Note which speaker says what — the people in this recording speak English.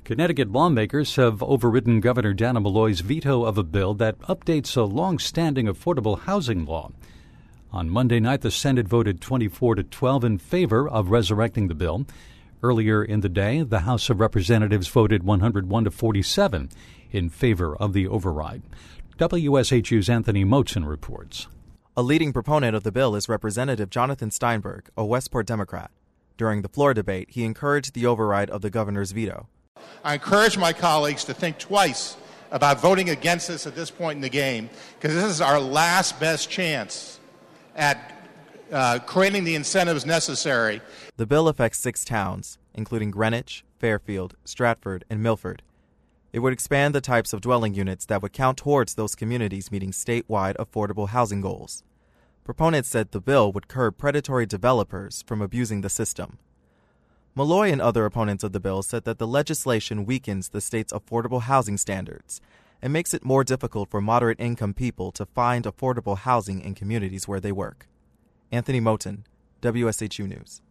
Speaker 1: Connecticut lawmakers have overridden Governor Dannel Malloy's veto of a bill that updates a long-standing affordable housing law. On Monday night, the Senate voted 24-12 in favor of resurrecting the bill. Earlier in the day, the House of Representatives voted 101-47 in favor of the override. WSHU's Anthony Moten reports.
Speaker 2: A leading proponent of the bill is Representative Jonathan Steinberg, a Westport Democrat. During the floor debate, he encouraged the override of the governor's veto.
Speaker 3: I encourage my colleagues to think twice about voting against this at this point in the game, because this is our last best chance at creating the incentives necessary.
Speaker 2: The bill affects 6 towns, including Greenwich, Fairfield, Stratford, and Milford. It would expand the types of dwelling units that would count towards those communities meeting statewide affordable housing goals. Proponents said the bill would curb predatory developers from abusing the system. Malloy and other opponents of the bill said that the legislation weakens the state's affordable housing standards and makes it more difficult for moderate-income people to find affordable housing in communities where they work. Anthony Moten, WSHU News.